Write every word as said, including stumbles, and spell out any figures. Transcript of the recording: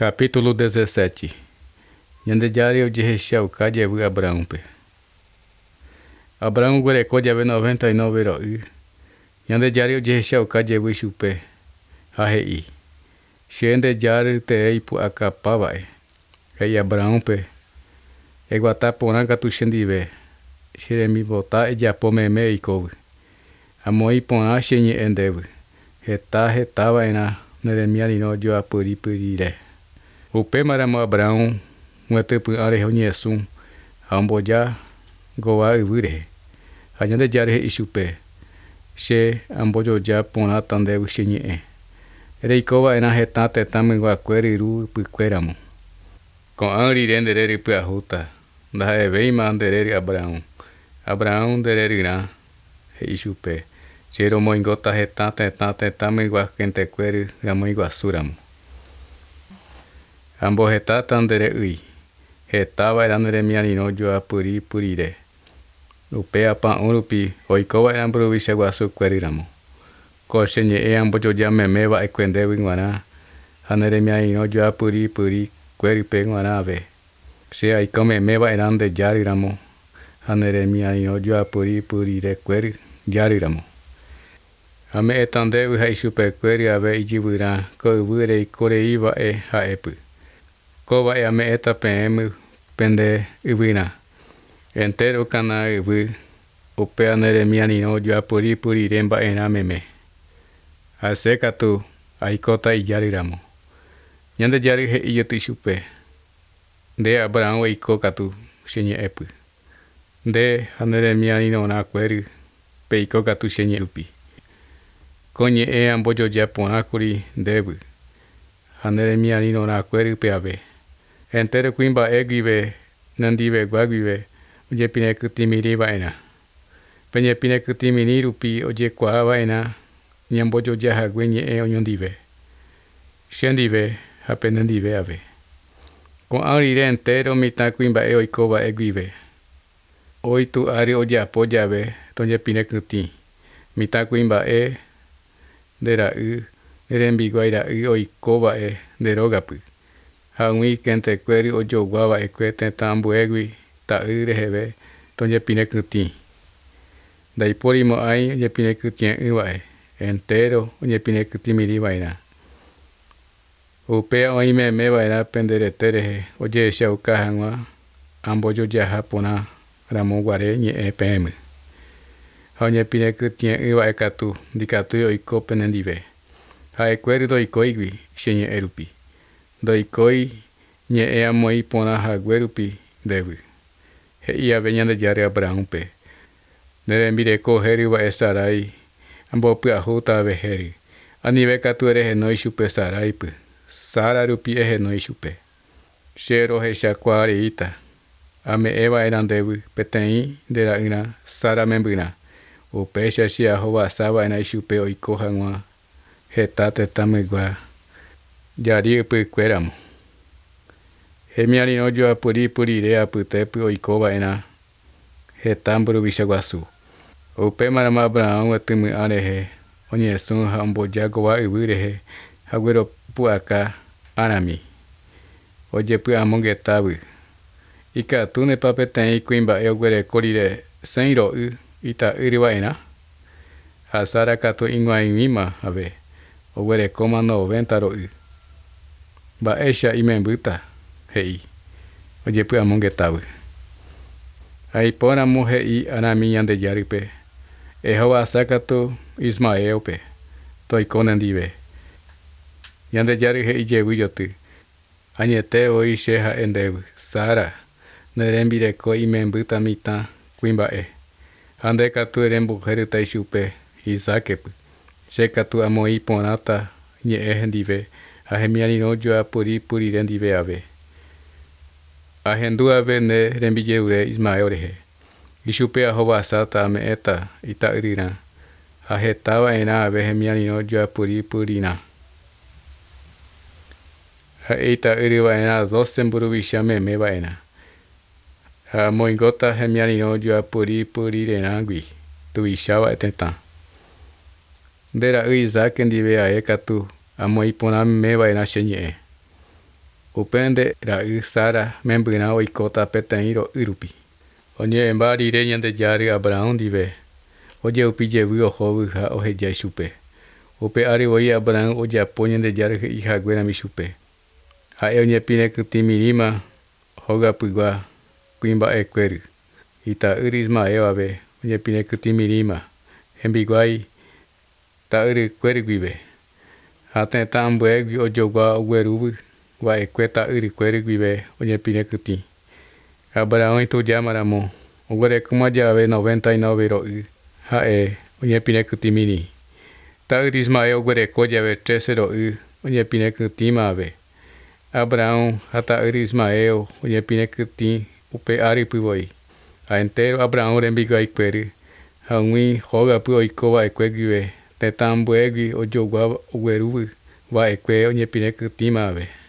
Capítulo dezessete. Yandejari Ojiheshia Ukajevu Abraumpe. Abraão guerecou de haver noventa e nove heróis. Yandejari Ojiheshia Ukajevu Chupe. Ahei. Xendejari Tei Pu Acapavae. Ei Abraumpe. Eguatá Poranga Tuxendive. Xeremi Botá e Japomeme e Couve. Amoi Porá Xenhe Endeve. Retá retava ena. Neremianino de Apuri Purire. O Pemaramo Abraão, um etepu arehoniesum, amboja, goa ivure. A gente jare ishupe. She ambojoja pona tandevu xenye. Reikova ena retata tamengua queriru puqueramo. Com anri rendereri puahuta. Da eveima andereri Abraão. Abraão dererina. Ishupe. Chero moingota retata etata tamengua quentequeri ramoingua suramo. Ambo retata andere ui. Retava era neremianino jo apuri purire. Upe apa urupi oikowa era mbruvisha guasu queriramo. Koshenye e ambo jo jamemeva equendevi nguana. Haneremianino jo apuri puri queripe nguana ave. Se aikome meva erande jariramo. Haneremianino jo apuri purire queri jariramo. Ame etandevi haishupe queri ave ijibura ko ivure koreiva e haepu. Kova e ame eta pm pende ivina. Entero kana ivi upea neremianino jo apuri puri remba ena meme. Aseka tu aikota ijariramo. Nyande jari he iyoti shupe. De Abraão eiko katu shenye epu. De haneremianino na queri peiko katu shenye upi. Konye e ambojo japonakuri debu. Haneremianino na queri peave. Entero quimba egive, nandive guagive, oje pine kutimiri vaina. Penye pine kutimiri rupi oje kwa vaina, nyambojo jaha gwenye e onyondive. Shendive, hape nandive ave. Con arire entero mita quimba e oikova egive. Oitu ari oje apoyave, tonje pine kutim. Mita quimba e, dera u, nerembi guaira u oikova e, derogapu. Haui kente queri ojo guava equete tambu egui ta ireheve tonje pine kutim. Dai porimo ai oje pine kutien uvae entero oje pine kutimiri vaina. Upea oime me vaina pendere terehe oje shaukahangwa ambojo jaha pona ramo guare nye epm. Haunye pine kutien uvae katu dikatu oiko penendive. Ha equeri do ikoigui shenye erupi. Doikoi nye ea moi pona haguerupi devu. He ia venyande jare Abraumpe. Nerembire ko heri wa esarai. Ambo pua huta ve heri. Anive katu erehe noi shupe saraipu. Sara rupi ehe noi shupe. Shero he shakwari ita. Ame ewa eran devu petei dera ina sara membina. Upe shashia hova sava ena shupe oikoha ngwa. He tate tamegwa. Jari pu queramo. Hemianino jo apuri puri re aputepu oikova ena. Hetamburu vishaguasu. Upe marama Abraão atumu arehe. Onye sun hambo jagoa iwirehe. Haguero puaka anami. Oje pu amongetabu. Ika tune papeten ikuimba eogwere korire senro u ita iriwa ena. Hasara kato ingwa imima ave. Ogwere koma noventa ro u. Ba esha imembuta, hei. Oje pu amongetabu. Aipona mu hei anami yande jaripe. Ehoa sakato Ismaelpe. Toi konendive. Yande jari hei jevu yotu. Anyete oi sheha endevu. Sara. Nerembire ko imembuta mita quimba e. Ande katu erembu heruta ishupe. Isakepu. Shekatu amoi ponata nye ehendive. Ahemianino jo apuri puri rendive ave. Ahendu ave ne rembije ure Ismaelehe. Ishupe ahova sata ame eta ita irina. Ahetava ena ave hemianino jo apuri purina. Ha eita iriva ena zosemburu vishame meva ena. Ha moingota hemianino jo apuri puri renangui. Tu ishava eteta. Dera ui zakendive a ekatu. Amo ipona meva ena shenye. Upende rai Sara membrina oikota peteiro irupi. Onye embari re nyande jari Abraão dive. Oje upije wi ohovu ha ohe jai chupe. Upe ari oi Abraão oje apoñe de jari hija guera mi chupe. Ha eu nye pine kutimirima hoga pugua quimba equeru. Ita irisma eu ave onye pine kutimirima. Embiguai ta iri queru guive. Ha tenta ambuegui ojogua oguerubu. Wa equeta iri queru guive onye pine kuti. Abraão itu jamaramo. Ogore kumaja ave noventa y nueve ro i. Ha e onye pine kutimini. Ta irisma eu ogore koja ave trece ro i. Onye pine kutima ave. Abraão hata irisma eu onye pine kuti upe ari puvoi. A entero Abraão rembiguai queru. Ha ui hoga pu oikoa equeguive. Tetambuegui ojogua oguerubu. Wa eque onye pine kutima ave.